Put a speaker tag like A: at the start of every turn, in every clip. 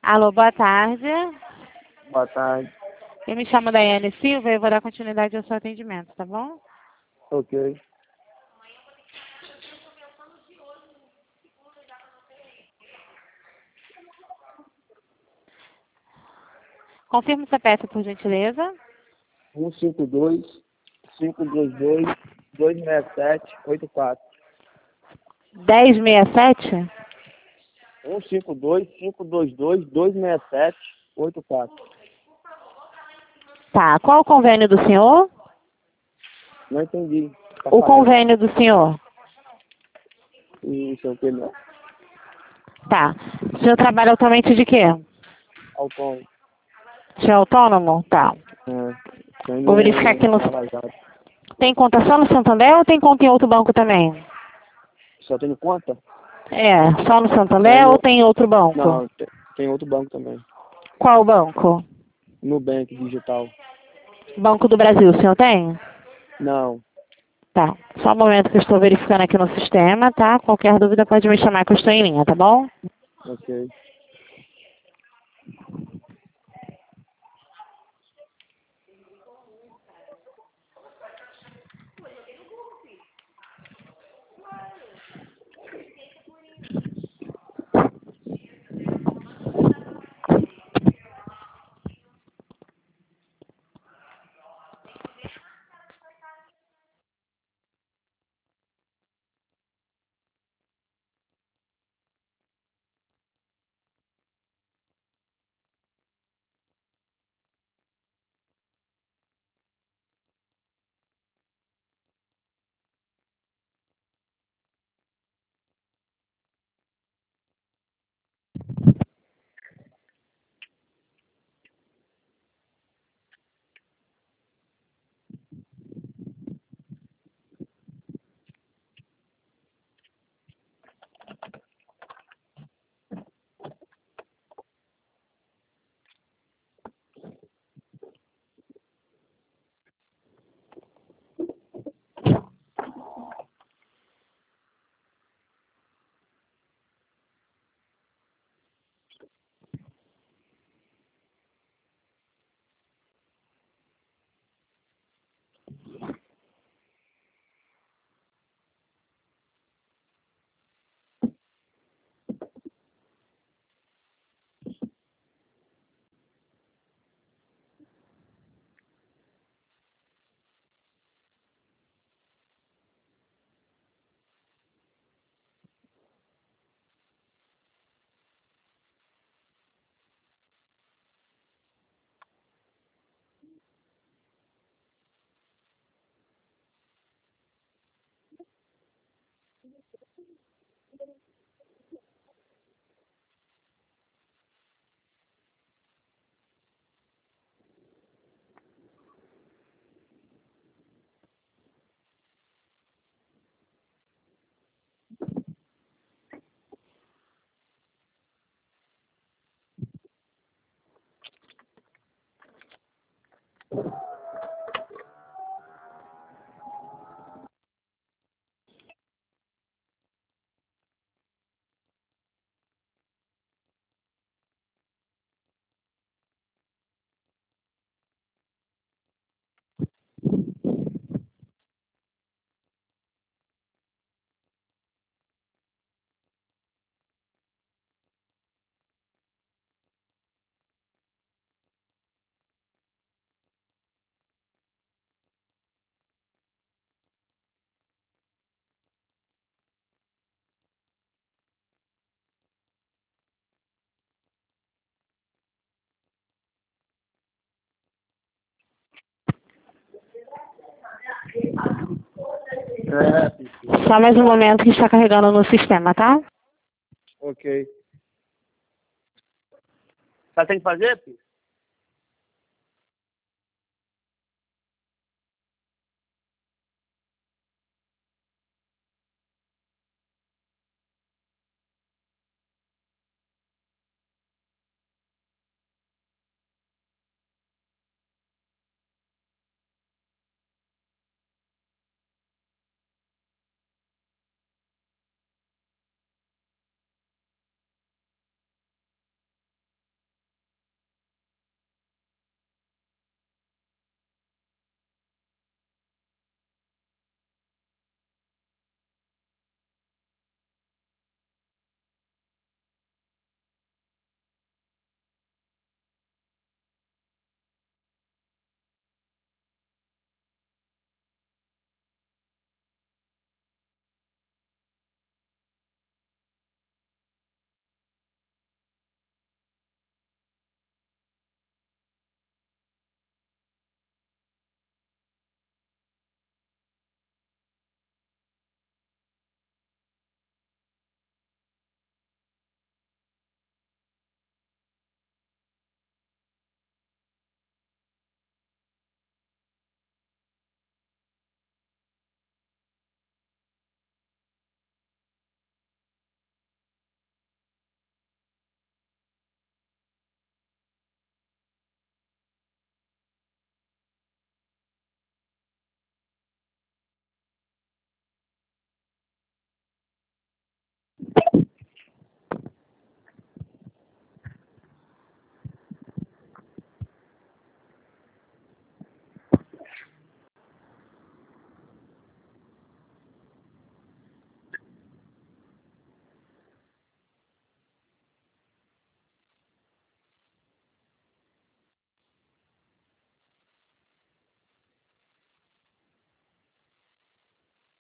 A: Alô, boa tarde.
B: Boa tarde.
A: Eu me chamo Daiane Silva e eu vou dar continuidade ao seu atendimento, tá bom?
B: Ok.
A: Confirme essa peça, por gentileza.
B: 152 522 267 84.
A: 1067?
B: 152 522 267 84.
A: Tá. Qual o convênio do senhor?
B: Não entendi. Tá
A: O
B: falando.
A: convênio do senhor.
B: Isso é o que não.
A: Tá. O senhor trabalha atualmente de quê?
B: Autônomo.
A: O senhor é autônomo? Tá.
B: Tem
A: Vou verificar aqui no...
B: lavajado.
A: Tem conta só no Santander ou tem conta em outro banco também?
B: Só tenho conta?
A: É, só no Santander ou
B: Tenho.
A: tem outro banco?
B: Não, tem outro banco também.
A: Qual banco?
B: Nubank Digital.
A: Banco do Brasil, o senhor tem?
B: Não.
A: Tá. Só um momento que eu estou verificando aqui no sistema, tá? Qualquer dúvida pode me chamar que eu estou em linha, tá bom?
B: Ok.
A: Só mais um momento que está carregando no sistema, tá?
B: Ok. Só tem que fazer, filho?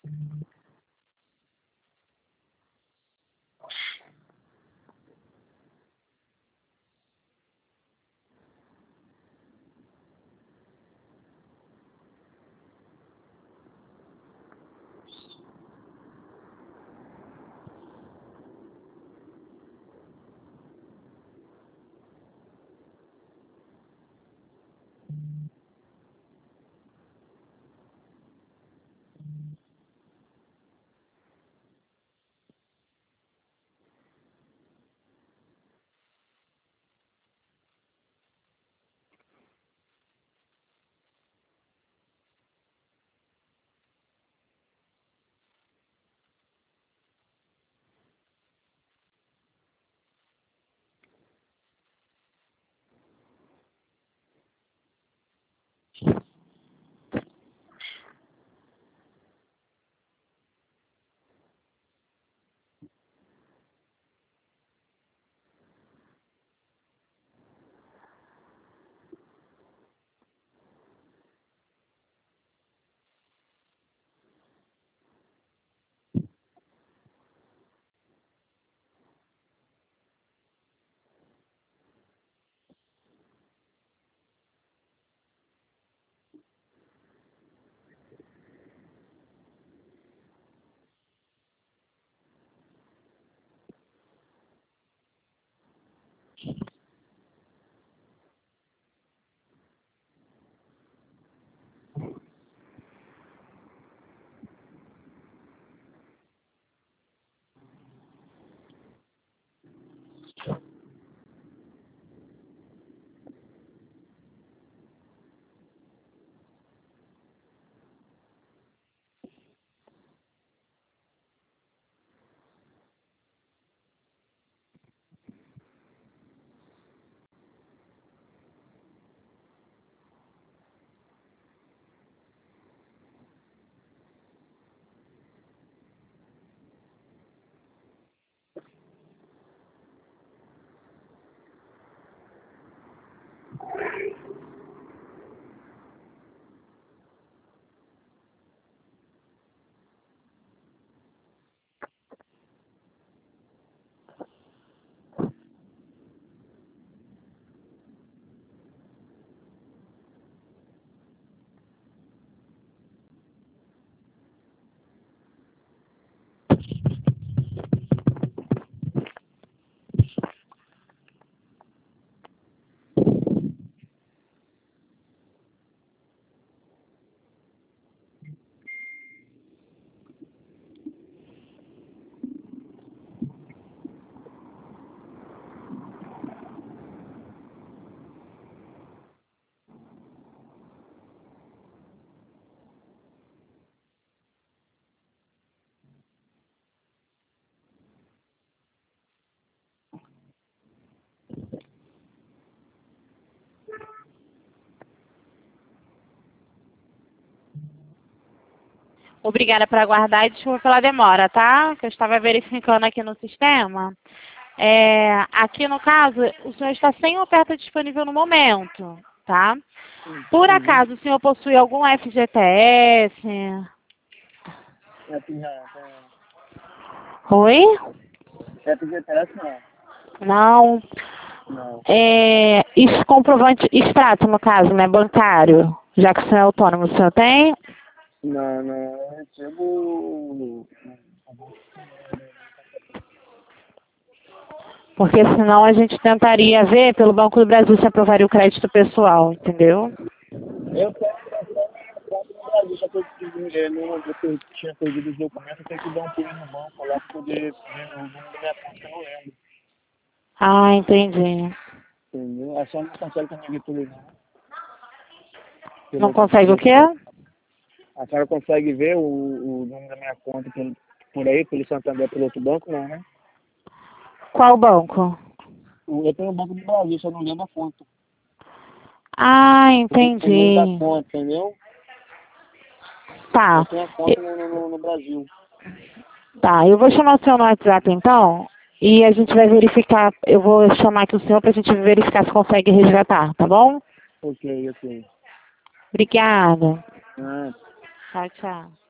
A: Obrigada por aguardar e desculpa pela demora, tá? Que eu estava verificando aqui no sistema. Aqui no caso, o senhor está sem oferta disponível no momento, tá? Por acaso o senhor possui algum FGTS? Oi?
B: FGTS não.
A: Não.
B: Não.
A: Isso comprovante, extrato no caso, né? Bancário. Já que o senhor é autônomo, o senhor tem?
B: Não, eu recebo.
A: Porque senão a gente tentaria ver pelo Banco do Brasil se aprovaria o crédito pessoal, entendeu?
B: Eu tenho conta no Brasil, só que eu tinha perdido os documentos, eu tenho que dar um pulo no banco lá para poder ver o número da minha conta, que eu não lembro.
A: Ah, entendi.
B: Entendeu? A senhora não consegue também ver tudo não.
A: Não consegue o quê?
B: A senhora consegue ver o número da minha conta por aí, pelo Santander, pelo outro banco, não, né?
A: Qual banco?
B: Eu tenho o Banco do Brasil, só não lembro a conta.
A: Ah,
B: O número da
A: entendi.
B: conta, entendeu?
A: Tá.
B: Eu tenho a conta no Brasil.
A: Tá, eu vou chamar o senhor no WhatsApp então e a gente vai verificar, eu vou chamar aqui o senhor pra gente verificar se consegue resgatar, tá bom?
B: Ok.
A: Obrigada.
B: Ah.
A: Tchau, tchau.